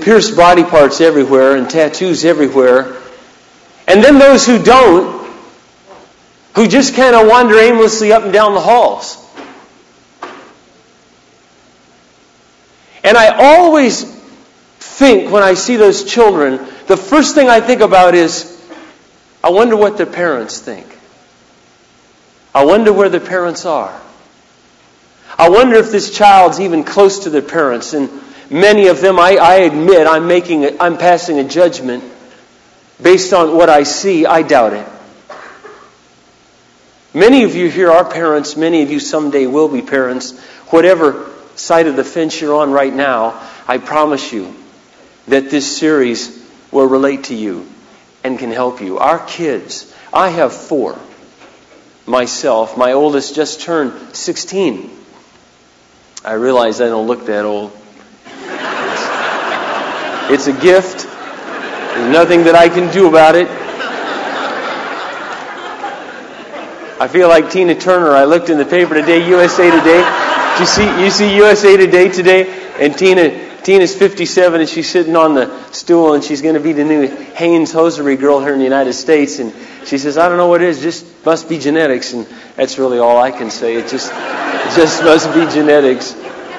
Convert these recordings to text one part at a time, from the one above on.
pierced body parts everywhere and tattoos everywhere. And then those who don't, who just kind of wander aimlessly up and down the halls. And I always think when I see those children, the first thing I think about is, I wonder what their parents think. I wonder where their parents are. I wonder if this child's even close to their parents. And many of them, I admit, I'm passing a judgment based on what I see. I doubt it. Many of you here are parents. Many of you someday will be parents. Whatever side of the fence you're on right now, I promise you that this series will relate to you and can help you. Our kids, I have 4 myself. My oldest just turned 16. I realize I don't look that old. It's a gift. There's nothing that I can do about it. I feel like Tina Turner. I looked in the paper today, USA Today. You see USA Today? And Tina's 57 and she's sitting on the stool and she's going to be the new Hanes hosiery girl here in the United States. And she says, I don't know what it is, just must be genetics. And that's really all I can say. It just must be genetics.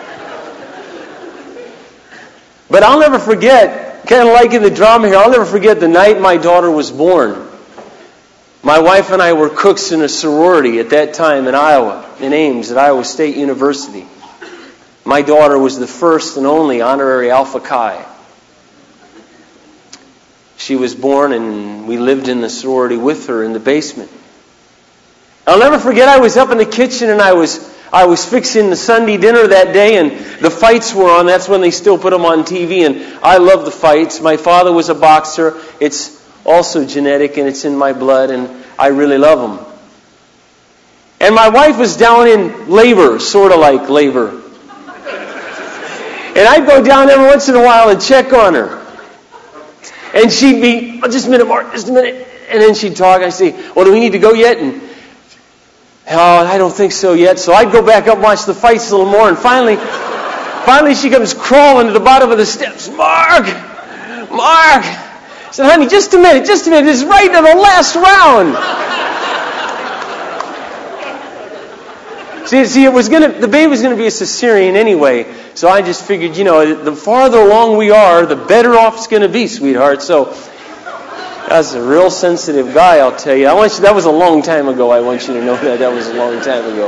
But I'll never forget, kind of like in the drama here, I'll never forget the night my daughter was born. My wife and I were cooks in a sorority at that time in Iowa, in Ames, at Iowa State University. My daughter was the first and only honorary Alpha Chi. She was born and we lived in the sorority with her in the basement. I'll never forget, I was up in the kitchen and I was fixing the Sunday dinner that day and the fights were on. That's when they still put them on TV and I love the fights. My father was a boxer. It's also genetic and it's in my blood and I really love them. And my wife was down in labor, sort of like labor. And I'd go down every once in a while and check on her. And she'd be, just a minute, Mark, just a minute. And then she'd talk. I'd say, well, do we need to go yet? And, oh, I don't think so yet. So I'd go back up and watch the fights a little more. And finally she comes crawling to the bottom of the steps. Mark! I said, honey, just a minute. This is right to the last round. See, the baby was going to be a cesarean anyway. So I just figured, the farther along we are, the better off it's going to be, sweetheart. So that's a real sensitive guy, I'll tell you. That was a long time ago. I want you to know that was a long time ago.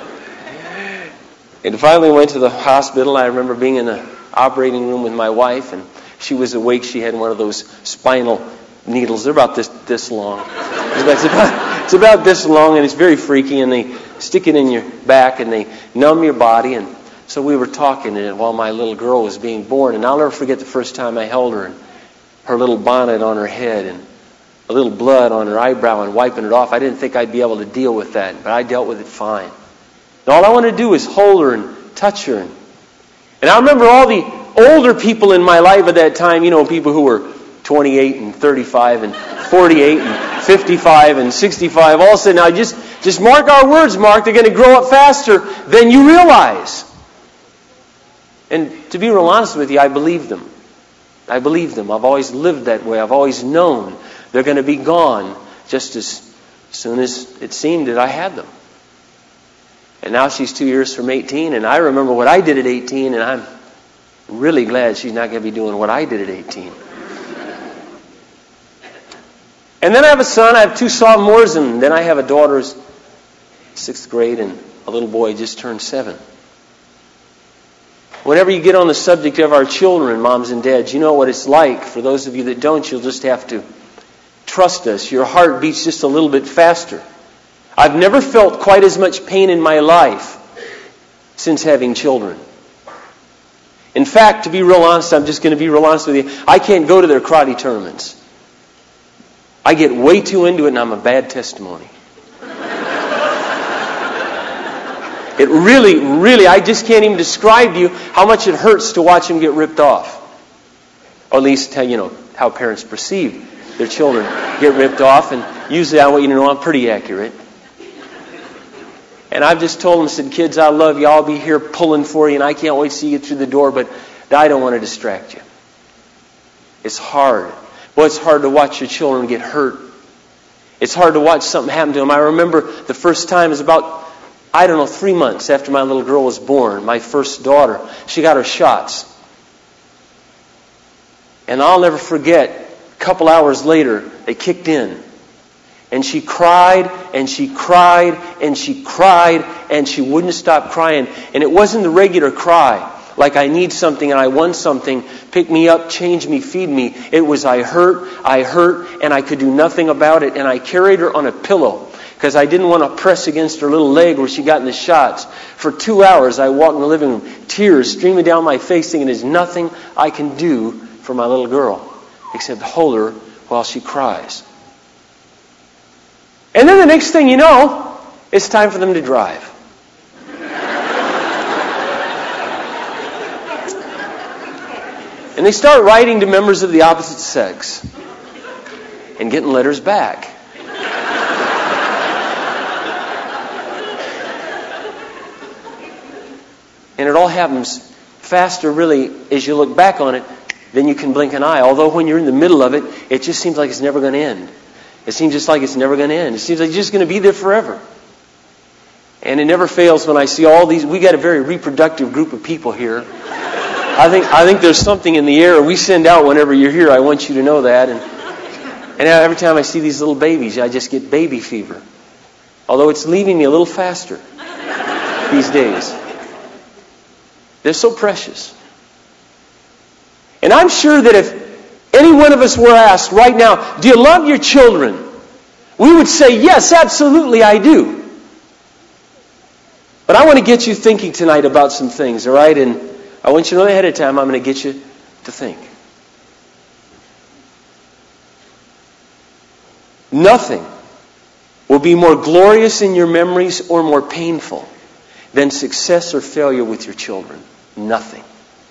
And finally went to the hospital. I remember being in the operating room with my wife, and she was awake. She had one of those spinal needles. They're about this long. It's about this long, and it's very freaky, and they stick it in your back, and they numb your body, and so we were talking while my little girl was being born, and I'll never forget the first time I held her, and her little bonnet on her head, and a little blood on her eyebrow, and wiping it off. I didn't think I'd be able to deal with that, but I dealt with it fine. And all I wanted to do was hold her and touch her. And I remember all the older people in my life at that time, people who were 28 and 35 and 48 and 55 and 65, all said, now just mark our words, Mark, they're going to grow up faster than you realize. And to be real honest with you, I believe them. I've always lived that way. I've always known they're going to be gone just as soon as it seemed that I had them. And now she's 2 years from 18, and I remember what I did at 18, and I'm really glad she's not going to be doing what I did at 18. And then I have a son, I have 2 sophomores, and then I have a daughter who's 6th grade, and a little boy just turned 7. Whenever you get on the subject of our children, moms and dads, you know what it's like. For those of you that don't, you'll just have to trust us. Your heart beats just a little bit faster. I've never felt quite as much pain in my life since having children. In fact, to be real honest, I'm just going to be real honest with you, I can't go to their karate tournaments. I get way too into it and I'm a bad testimony. It really, I just can't even describe to you how much it hurts to watch them get ripped off. Or at least how parents perceive their children get ripped off. And usually I want you to know I'm pretty accurate. And I've just told them, said, kids, I love you. I'll be here pulling for you and I can't wait to see you through the door, but I don't want to distract you. It's hard. Boy, it's hard to watch your children get hurt. It's hard to watch something happen to them. I remember the first time, it was about, 3 months after my little girl was born, my first daughter. She got her shots. And I'll never forget, a couple hours later, they kicked in. And she cried, and she cried, and she cried, and she wouldn't stop crying. And it wasn't the regular cry, like I need something and I want something, pick me up, change me, feed me. It was I hurt, and I could do nothing about it. And I carried her on a pillow because I didn't want to press against her little leg where she got in the shots. For 2 hours I walked in the living room, tears streaming down my face, thinking there's nothing I can do for my little girl except hold her while she cries. And then the next thing you know, it's time for them to drive. And they start writing to members of the opposite sex and getting letters back. And it all happens faster, really, as you look back on it, than you can blink an eye. Although when you're in the middle of it, it just seems like it's never going to end. It seems just like it's never going to end. It seems like it's just going to be there forever. And it never fails when I see all these. We got a very reproductive group of people here. I think there's something in the air we send out whenever you're here. I want you to know that. And every time I see these little babies, I just get baby fever. Although it's leaving me a little faster these days. They're so precious. And I'm sure that if any one of us were asked right now, do you love your children? We would say, yes, absolutely I do. But I want to get you thinking tonight about some things, all right? And I want you to know ahead of time, I'm going to get you to think. Nothing will be more glorious in your memories or more painful than success or failure with your children. Nothing.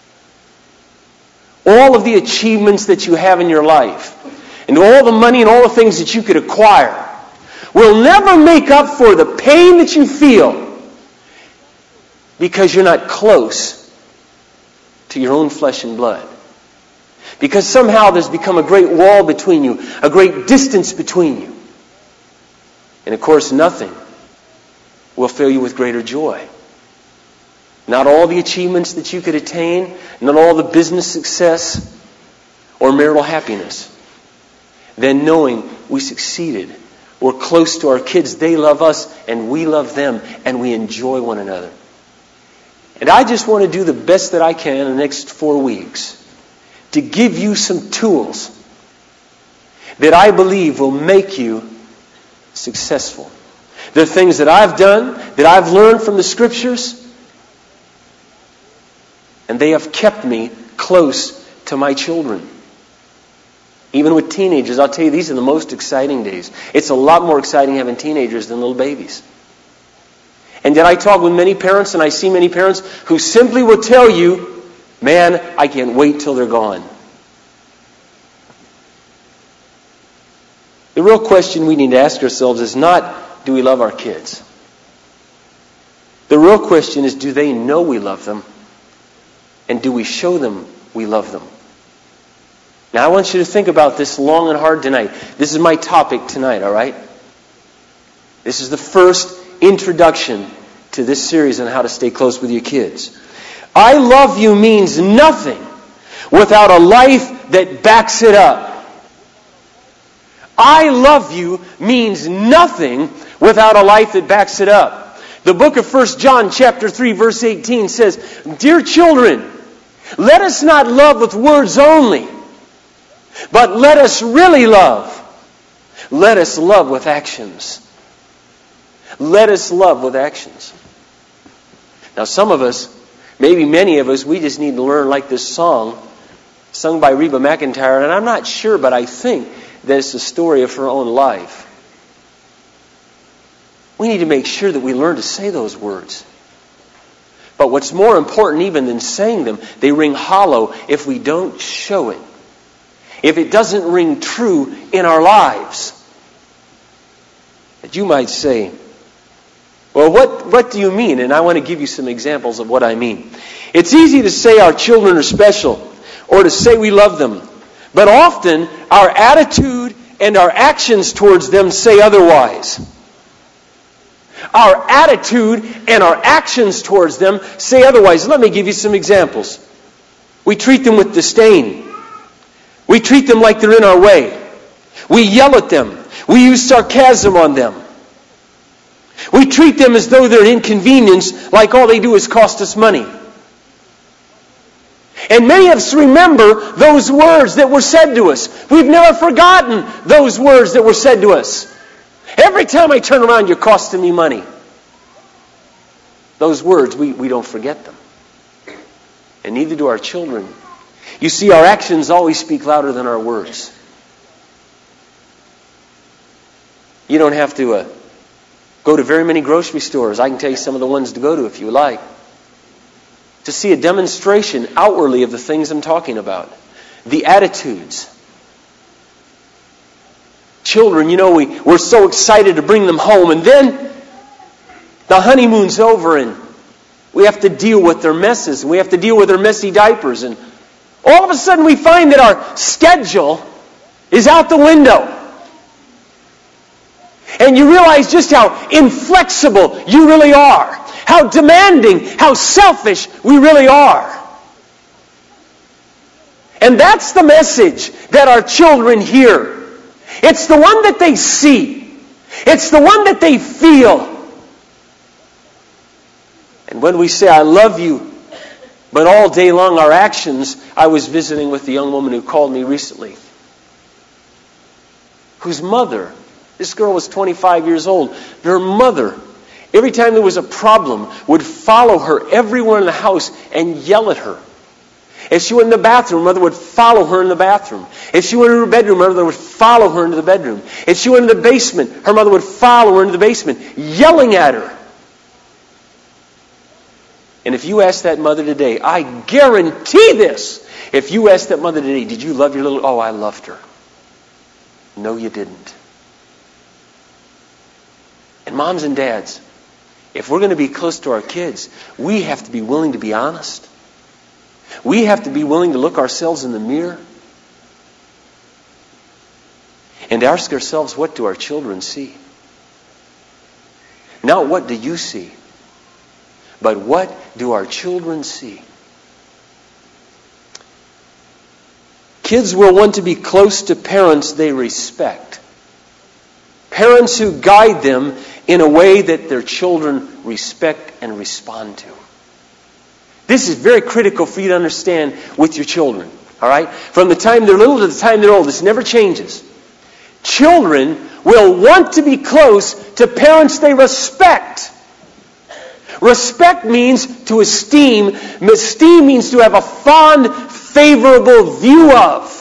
All of the achievements that you have in your life and all the money and all the things that you could acquire will never make up for the pain that you feel because you're not close to your own flesh and blood. Because somehow there's become a great wall between you, a great distance between you. And of course, nothing will fill you with greater joy. Not all the achievements that you could attain, not all the business success or marital happiness, than knowing we succeeded. We're close to our kids, they love us, and we love them, and we enjoy one another. And I just want to do the best that I can in the next 4 weeks to give you some tools that I believe will make you successful. They're things that I've done, that I've learned from the Scriptures, and they have kept me close to my children. Even with teenagers, I'll tell you, these are the most exciting days. It's a lot more exciting having teenagers than little babies. And yet I talk with many parents, and I see many parents who simply will tell you, man, I can't wait till they're gone. The real question we need to ask ourselves is not, do we love our kids? The real question is, do they know we love them? And do we show them we love them? Now I want you to think about this long and hard tonight. This is my topic tonight, all right? This is the first introduction to this series on how to stay close with your kids. I love you means nothing without a life that backs it up. I love you means nothing without a life that backs it up. The book of 1 John chapter 3 verse 18 says, "Dear children, let us not love with words only, but let us really love. Let us love with actions." Let us love with actions. Now some of us, maybe many of us, we just need to learn like this song sung by Reba McEntire, and I'm not sure, but I think that it's the story of her own life. We need to make sure that we learn to say those words. But what's more important even than saying them, they ring hollow if we don't show it. If it doesn't ring true in our lives. That you might say, well, what do you mean? And I want to give you some examples of what I mean. It's easy to say our children are special or to say we love them. But often, our attitude and our actions towards them say otherwise. Our attitude and our actions towards them say otherwise. Let me give you some examples. We treat them with disdain. We treat them like they're in our way. We yell at them. We use sarcasm on them. We treat them as though they're an inconvenience, like all they do is cost us money. And many of us remember those words that were said to us. We've never forgotten those words that were said to us. Every time I turn around, you're costing me money. Those words, we don't forget them. And neither do our children. You see, our actions always speak louder than our words. You don't have to go to very many grocery stores. I can tell you some of the ones to go to if you like, to see a demonstration outwardly of the things I'm talking about. The attitudes. Children, we're so excited to bring them home, and then the honeymoon's over, and we have to deal with their messes, and we have to deal with their messy diapers, and all of a sudden we find that our schedule is out the window. And you realize just how inflexible you really are. How demanding, how selfish we really are. And that's the message that our children hear. It's the one that they see. It's the one that they feel. And when we say, I love you, but all day long our actions, I was visiting with a young woman who called me recently, whose mother, this girl was 25 years old, her mother, every time there was a problem, would follow her everywhere in the house and yell at her. If she went in the bathroom, mother would follow her in the bathroom. If she went in her bedroom, mother would follow her into the bedroom. If she went in the basement, her mother would follow her into the basement, yelling at her. And if you ask that mother today, I guarantee this, if you ask that mother today, did you love your little... Oh, I loved her. No, you didn't. And moms and dads, if we're going to be close to our kids, we have to be willing to be honest. We have to be willing to look ourselves in the mirror and ask ourselves, what do our children see? Not what do you see, but what do our children see? Kids will want to be close to parents they respect. Parents who guide them in a way that their children respect and respond to. This is very critical for you to understand with your children. All right? From the time they're little to the time they're old, this never changes. Children will want to be close to parents they respect. Respect means to esteem. Esteem means to have a fond, favorable view of.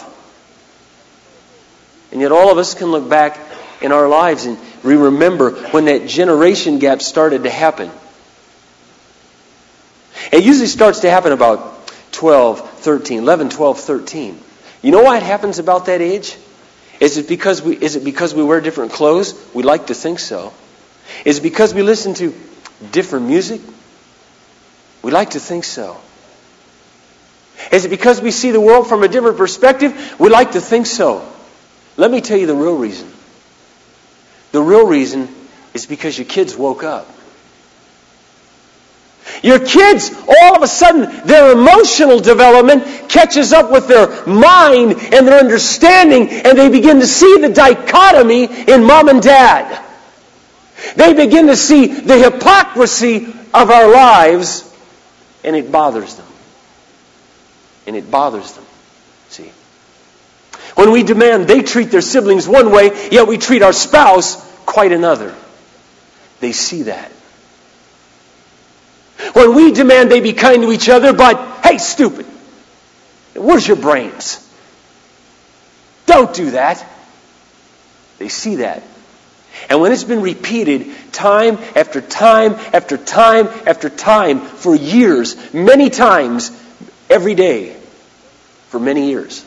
And yet all of us can look back in our lives and we remember when that generation gap started to happen. It usually starts to happen about 11, 12, 13. You know why it happens about that age? Is it because we wear different clothes? We'd like to think so. Is it because we listen to different music? We'd like to think so. Is it because we see the world from a different perspective? We'd like to think so. Let me tell you the real reason. The real reason is because your kids woke up. Your kids, all of a sudden, their emotional development catches up with their mind and their understanding, and they begin to see the dichotomy in mom and dad. They begin to see the hypocrisy of our lives, and it bothers them. And it bothers them. See? When we demand they treat their siblings one way, yet we treat our spouse quite another. They see that. When we demand they be kind to each other, but, hey, stupid, where's your brains? Don't do that. They see that. And when it's been repeated time after time after time after time for years, many times, every day, for many years.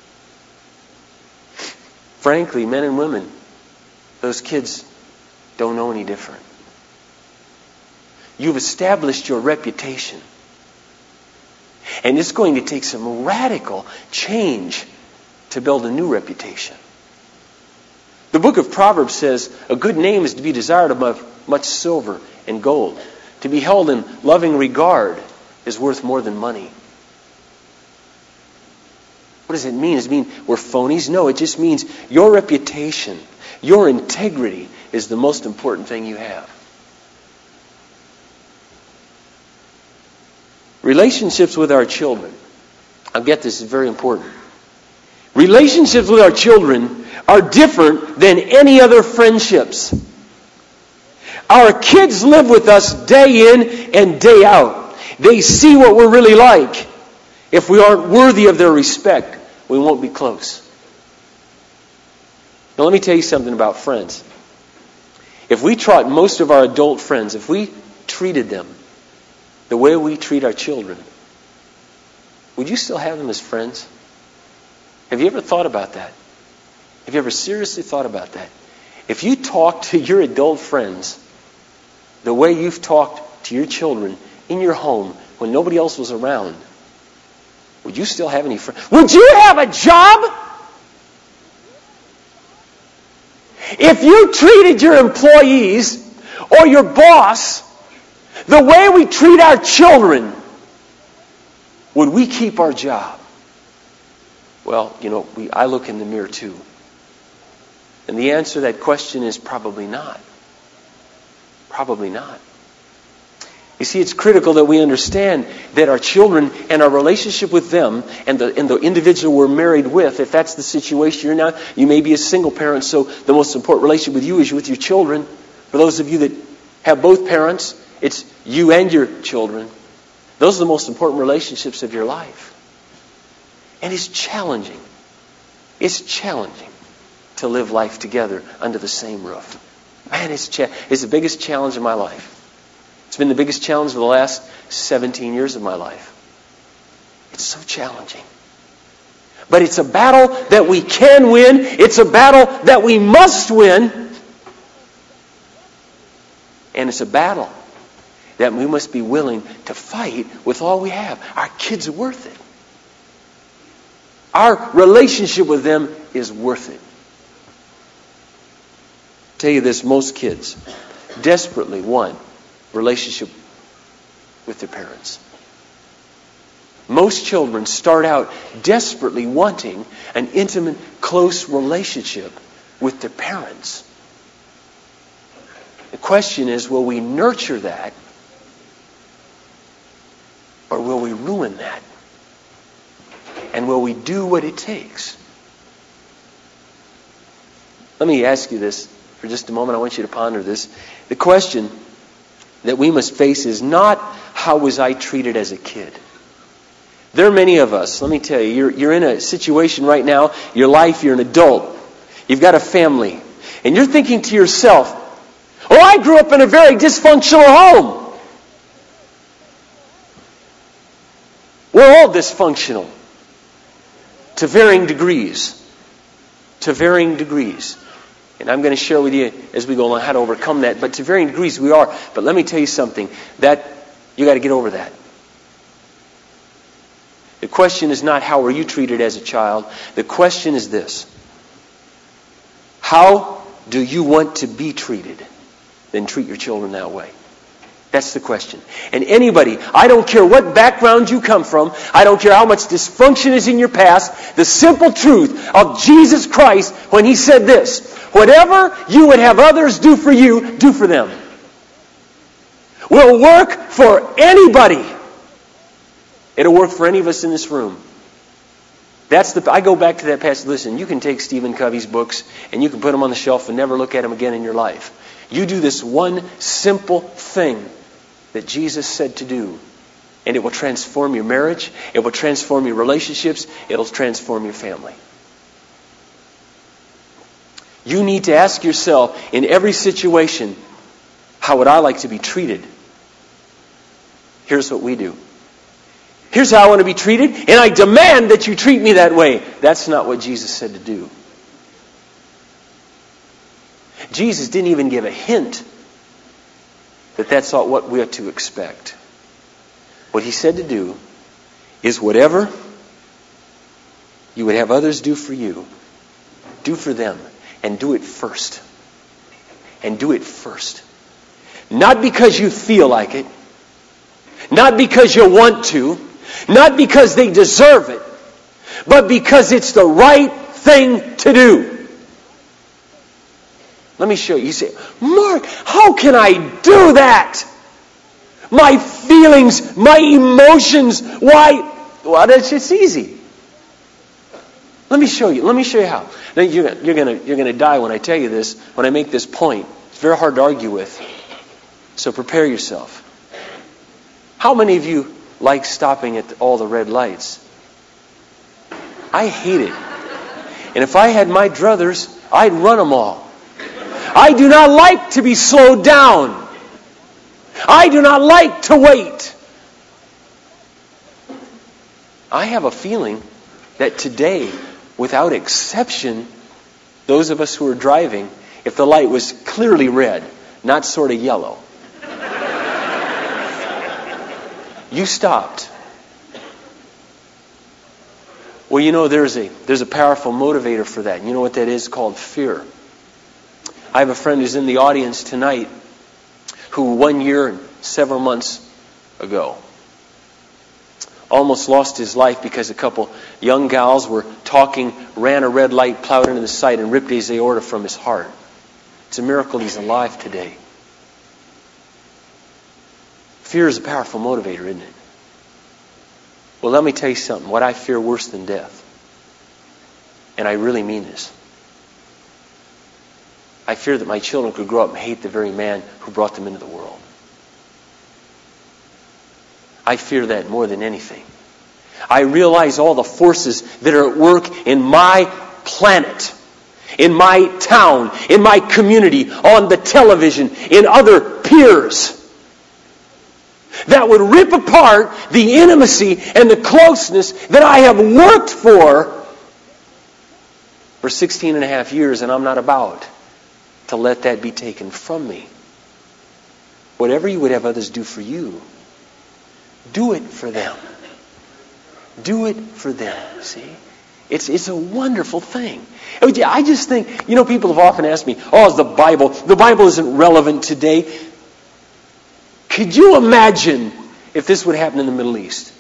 Frankly, men and women, those kids don't know any different. You've established your reputation. And it's going to take some radical change to build a new reputation. The book of Proverbs says, a good name is to be desired above much silver and gold. To be held in loving regard is worth more than money. What does it mean? Does it mean we're phonies? No, it just means your reputation, your integrity is the most important thing you have. Relationships with our children. I get this is very important. Relationships with our children are different than any other friendships. Our kids live with us day in and day out. They see what we're really like. If we aren't worthy of their respect, we won't be close. Now let me tell you something about friends. If we taught most of our adult friends, if we treated them the way we treat our children, would you still have them as friends? Have you ever thought about that? Have you ever seriously thought about that? If you talk to your adult friends the way you've talked to your children in your home when nobody else was around, would you still have any friends? Would you have a job? If you treated your employees or your boss the way we treat our children, would we keep our job? Well, I look in the mirror too. And the answer to that question is probably not. Probably not. You see, it's critical that we understand that our children and our relationship with them and the individual we're married with, if that's the situation you're in now, you may be a single parent, so the most important relationship with you is with your children. For those of you that have both parents, it's you and your children. Those are the most important relationships of your life. And it's challenging. It's challenging to live life together under the same roof. Man, it's the biggest challenge of my life. It's been the biggest challenge of the last 17 years of my life. It's so challenging. But it's a battle that we can win. It's a battle that we must win. And it's a battle that we must be willing to fight with all we have. Our kids are worth it. Our relationship with them is worth it. I'll tell you this, most kids desperately want relationship with their parents. Most children start out desperately wanting an intimate, close relationship with their parents. The question is, will we nurture that or will we ruin that? And will we do what it takes? Let me ask you this for just a moment. I want you to ponder this. The question that we must face is not, how was I treated as a kid? There are many of us, let me tell you, you're in a situation right now, your life, you're an adult, you've got a family, and you're thinking to yourself, oh, I grew up in a very dysfunctional home. We're all dysfunctional to varying degrees. To varying degrees. And I'm going to share with you as we go along how to overcome that. But to varying degrees we are. But let me tell you something. That you got to get over that. The question is not how were you treated as a child. The question is this. How do you want to be treated? Then treat your children that way. That's the question. And anybody, I don't care what background you come from, I don't care how much dysfunction is in your past, the simple truth of Jesus Christ when He said this, whatever you would have others do for you, do for them. Will work for anybody. It'll work for any of us in this room. I go back to that passage. Listen, you can take Stephen Covey's books and you can put them on the shelf and never look at them again in your life. You do this one simple thing that Jesus said to do, and it will transform your marriage, it will transform your relationships, it'll transform your family. You need to ask yourself in every situation, how would I like to be treated? Here's what we do. Here's how I want to be treated, and I demand that you treat me that way. That's not what Jesus said to do. Jesus didn't even give a hint that that's not what we are to expect. What He said to do is whatever you would have others do for you, do for them, and do it first. And do it first. Not because you feel like it, not because you want to, not because they deserve it, but because it's the right thing to do. Let me show you. You say, Mark, how can I do that? My feelings, my emotions, why? Well, it's easy. Let me show you. Let me show you how. Now, you're gonna die when I tell you this. When I make this point, it's very hard to argue with. So prepare yourself. How many of you like stopping at all the red lights? I hate it. And if I had my druthers, I'd run them all. I do not like to be slowed down. I do not like to wait. I have a feeling that today, without exception, those of us who are driving, if the light was clearly red, not sort of yellow, you stopped. Well, you know, there's a powerful motivator for that. You know what that is? Called fear. I have a friend who's in the audience tonight who 1 year and several months ago almost lost his life because a couple young gals were talking, ran a red light, plowed into the sight, and ripped his aorta from his heart. It's a miracle he's alive today. Fear is a powerful motivator, isn't it? Well, let me tell you something. What I fear worse than death, and I really mean this, I fear that my children could grow up and hate the very man who brought them into the world. I fear that more than anything. I realize all the forces that are at work in my planet, in my town, in my community, on the television, in other peers, that would rip apart the intimacy and the closeness that I have worked for 16 and a half years, and I'm not about to let that be taken from me. Whatever you would have others do for you, do it for them. Do it for them, see? It's a wonderful thing. I just think, people have often asked me, is the Bible isn't relevant today. Could you imagine if this would happen in the Middle East?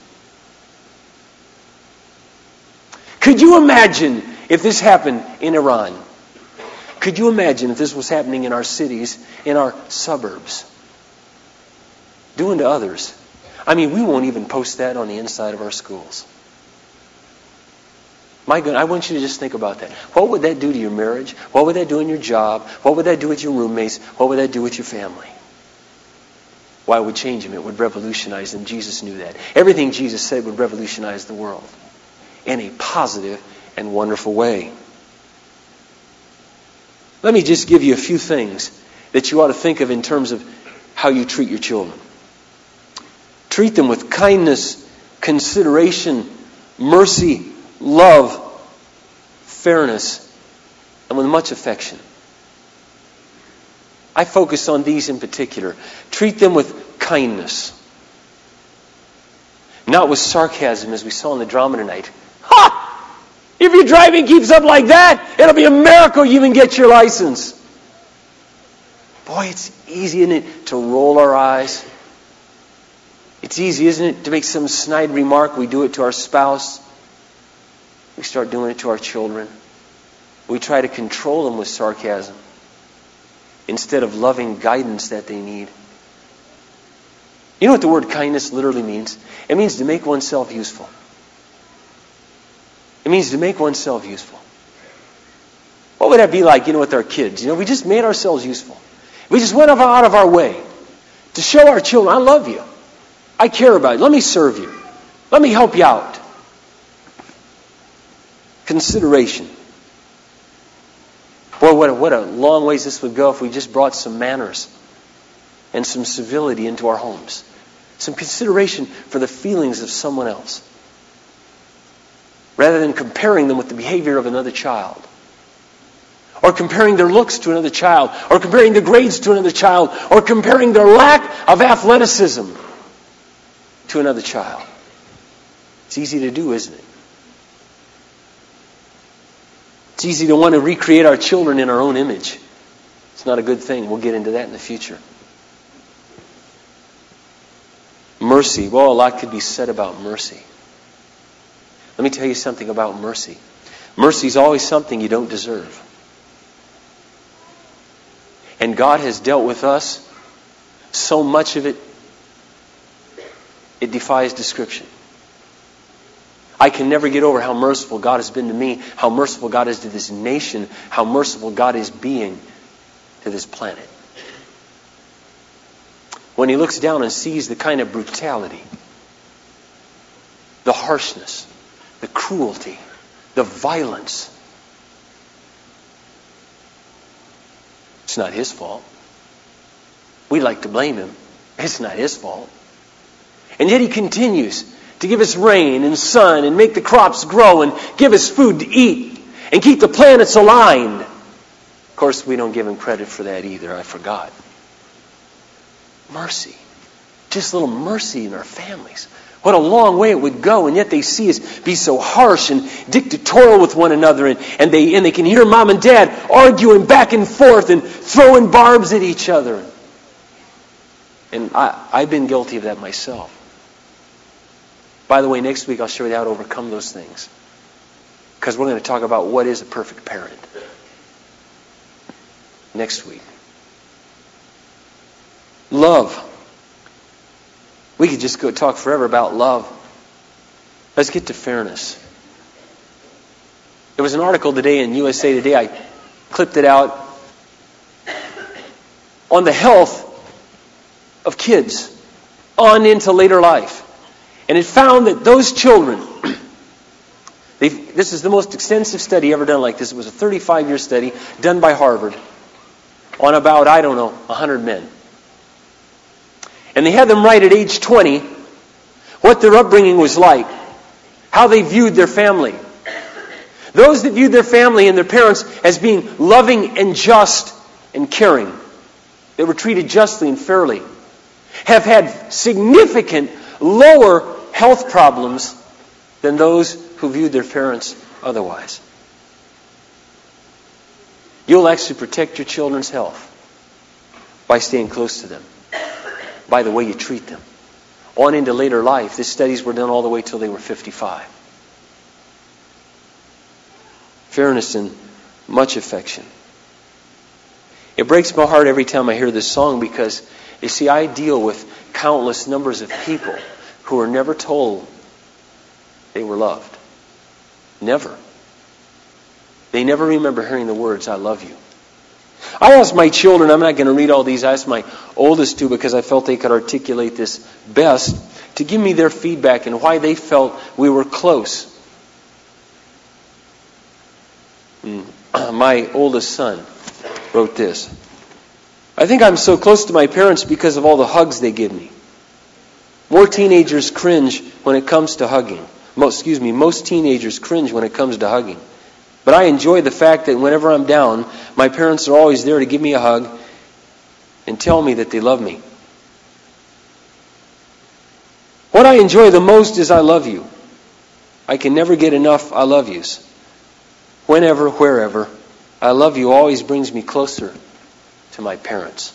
Could you imagine if this happened in Iran? Could you imagine if this was happening in our cities, in our suburbs? Doing to others. We won't even post that on the inside of our schools. My goodness, I want you to just think about that. What would that do to your marriage? What would that do in your job? What would that do with your roommates? What would that do with your family? Why it would change them? It would revolutionize them. Jesus knew that. Everything Jesus said would revolutionize the world in a positive and wonderful way. Let me just give you a few things that you ought to think of in terms of how you treat your children. Treat them with kindness, consideration, mercy, love, fairness, and with much affection. I focus on these in particular. Treat them with kindness. Not with sarcasm, as we saw in the drama tonight. Ha! If your driving keeps up like that, it'll be a miracle you even get your license. Boy, it's easy, isn't it, to roll our eyes? It's easy, isn't it, to make some snide remark. We do it to our spouse. We start doing it to our children. We try to control them with sarcasm instead of loving guidance that they need. You know what the word kindness literally means? It means to make oneself useful. It means to make oneself useful. What would that be like, with our kids? We just made ourselves useful. We just went out of our way to show our children, I love you. I care about you. Let me serve you. Let me help you out. Consideration. Boy, what a long ways this would go if we just brought some manners and some civility into our homes. Some consideration for the feelings of someone else. Rather than comparing them with the behavior of another child. Or comparing their looks to another child. Or comparing their grades to another child. Or comparing their lack of athleticism to another child. It's easy to do, isn't it? It's easy to want to recreate our children in our own image. It's not a good thing. We'll get into that in the future. Mercy. Well, a lot could be said about mercy. Let me tell you something about mercy. Mercy is always something you don't deserve. And God has dealt with us, so much of it, it defies description. I can never get over how merciful God has been to me, how merciful God is to this nation, how merciful God is being to this planet. When He looks down and sees the kind of brutality, the harshness, the cruelty, the violence, it's not His fault. We like to blame Him. It's not His fault. And yet He continues to give us rain and sun and make the crops grow and give us food to eat and keep the planets aligned. Of course, we don't give Him credit for that either. I forgot. Mercy. Just a little mercy in our families. What a long way it would go, and yet they see us be so harsh and dictatorial with one another, and they can hear Mom and Dad arguing back and forth and throwing barbs at each other. And I've been guilty of that myself. By the way, next week I'll show you how to overcome those things. Because we're going to talk about what is a perfect parent. Next week. Love. We could just go talk forever about love. Let's get to fairness. There was an article today in USA Today. I clipped it out on the health of kids on into later life. And it found that those children, this is the most extensive study ever done like this. It was a 35-year study done by Harvard on about, 100 men. And they had them write at age 20 what their upbringing was like, how they viewed their family. Those that viewed their family and their parents as being loving and just and caring, they were treated justly and fairly, have had significant lower health problems than those who viewed their parents otherwise. You'll actually protect your children's health by staying close to them, by the way you treat them. On into later life, these studies were done all the way till they were 55. Fairness and much affection. It breaks my heart every time I hear this song because, you see, I deal with countless numbers of people who are never told they were loved. Never. They never remember hearing the words, I love you. I asked my children, I'm not going to read all these, I asked my oldest two because I felt they could articulate this best, to give me their feedback and why they felt we were close. My oldest son wrote this. I think I'm so close to my parents because of all the hugs they give me. More teenagers cringe when it comes to hugging. Most teenagers cringe when it comes to hugging. But I enjoy the fact that whenever I'm down, my parents are always there to give me a hug and tell me that they love me. What I enjoy the most is I love you. I can never get enough I love yous. Whenever, wherever, I love you always brings me closer to my parents.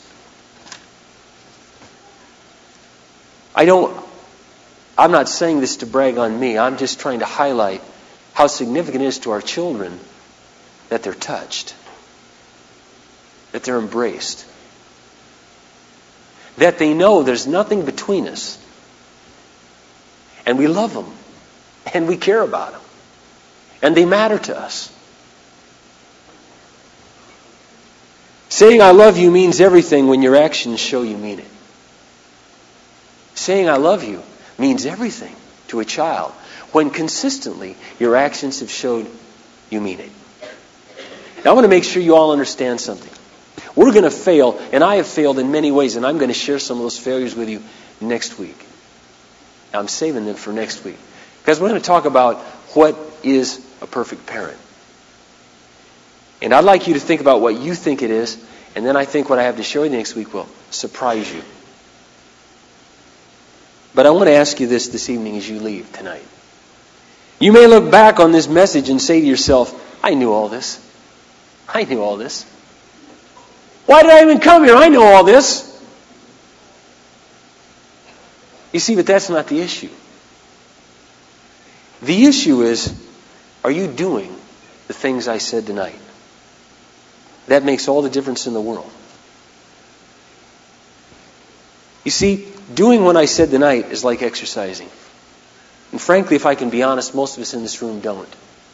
I'm not saying this to brag on me. I'm just trying to highlight how significant it is to our children that they're touched, that they're embraced, that they know there's nothing between us, and we love them, and we care about them, and they matter to us. Saying I love you means everything when your actions show you mean it. Saying I love you means everything to a child when consistently your actions have showed you mean it. Now I want to make sure you all understand something. We're going to fail, and I have failed in many ways, and I'm going to share some of those failures with you next week. Now, I'm saving them for next week, because we're going to talk about what is a perfect parent. And I'd like you to think about what you think it is, and then I think what I have to show you next week will surprise you. But I want to ask you this evening as you leave tonight. You may look back on this message and say to yourself, I knew all this. I knew all this. Why did I even come here? I know all this. You see, but that's not the issue. The issue is, are you doing the things I said tonight? That makes all the difference in the world. You see, doing what I said tonight is like exercising. And frankly, if I can be honest, most of us in this room don't.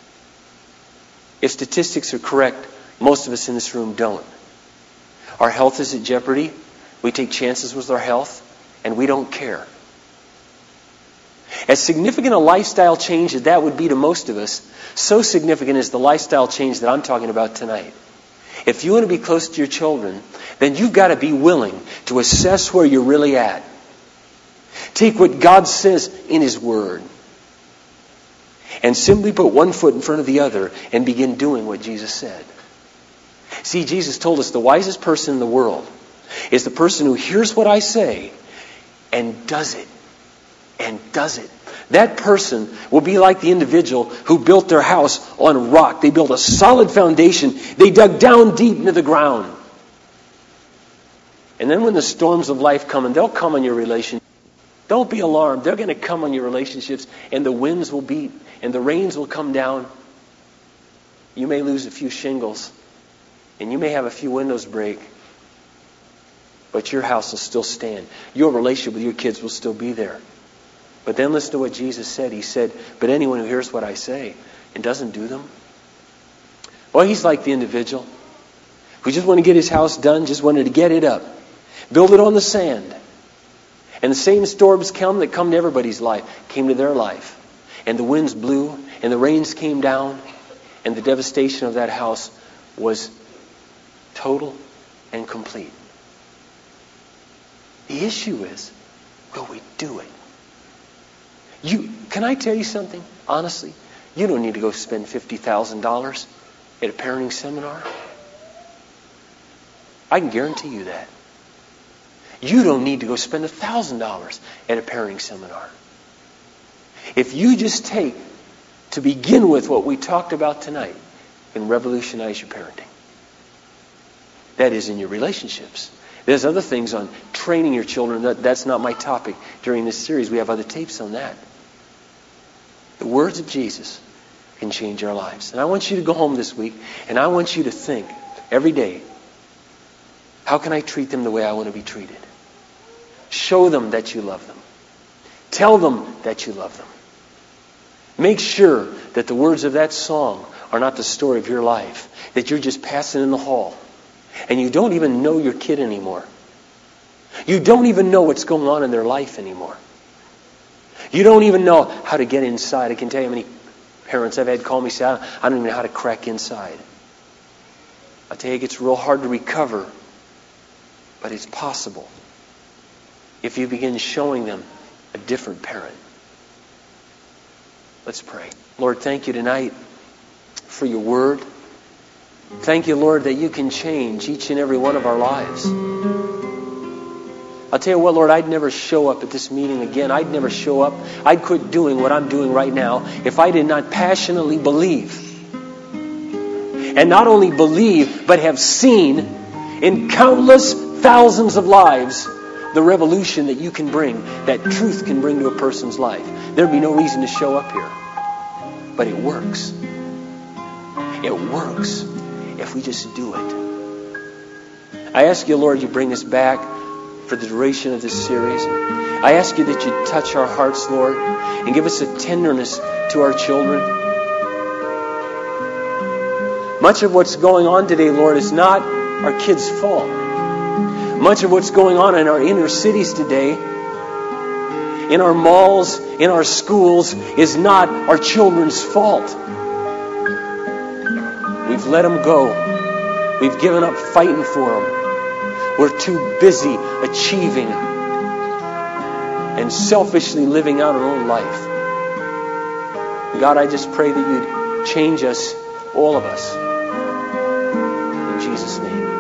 If statistics are correct, most of us in this room don't. Our health is at jeopardy. We take chances with our health, and we don't care. As significant a lifestyle change as that would be to most of us, so significant is the lifestyle change that I'm talking about tonight. If you want to be close to your children, then you've got to be willing to assess where you're really at. Take what God says in His Word and simply put one foot in front of the other and begin doing what Jesus said. See, Jesus told us the wisest person in the world is the person who hears what I say and does it. And does it. That person will be like the individual who built their house on rock. They built a solid foundation. They dug down deep into the ground. And then when the storms of life come, and they'll come on your relationship, don't be alarmed. They're going to come on your relationships, and the winds will beat, and the rains will come down. You may lose a few shingles, and you may have a few windows break, but your house will still stand. Your relationship with your kids will still be there. But then listen to what Jesus said. He said, but anyone who hears what I say and doesn't do them, well, he's like the individual who just wanted to get his house done, just wanted to get it up, build it on the sand. And the same storms that come to everybody's life came to their life. And the winds blew, and the rains came down, and the devastation of that house was total and complete. The issue is, will we do it? Can I tell you something? Honestly, you don't need to go spend $50,000 at a parenting seminar. I can guarantee you that. You don't need to go spend $1,000 at a parenting seminar. If you just take, to begin with, what we talked about tonight, and revolutionize your parenting. That is in your relationships. There's other things on training your children. That's not my topic during this series. We have other tapes on that. The words of Jesus can change our lives. And I want you to go home this week, and I want you to think every day, how can I treat them the way I want to be treated? Show them that you love them. Tell them that you love them. Make sure that the words of that song are not the story of your life, that you're just passing in the hall, and you don't even know your kid anymore. You don't even know what's going on in their life anymore. You don't even know how to get inside. I can tell you how many parents I've had call me and say, I don't even know how to crack inside. I tell you, it gets real hard to recover, but it's possible if you begin showing them a different parent. Let's pray. Lord, thank you tonight for your word. Thank you, Lord, that you can change each and every one of our lives. I'll tell you what, Lord, I'd never show up at this meeting again. I'd never show up. I'd quit doing what I'm doing right now if I did not passionately believe. And not only believe, but have seen in countless thousands of lives the revolution that you can bring, that truth can bring to a person's life. There'd be no reason to show up here. But it works. It works if we just do it. I ask you, Lord, you bring us back for the duration of this series. I ask you that you touch our hearts, Lord, and give us a tenderness to our children. Much of what's going on today, Lord, is not our kids' fault. Much of what's going on in our inner cities today, in our malls, in our schools, is not our children's fault. We've let them go. We've given up fighting for them. We're too busy achieving and selfishly living out our own life. God, I just pray that you'd change us, all of us. In Jesus' name.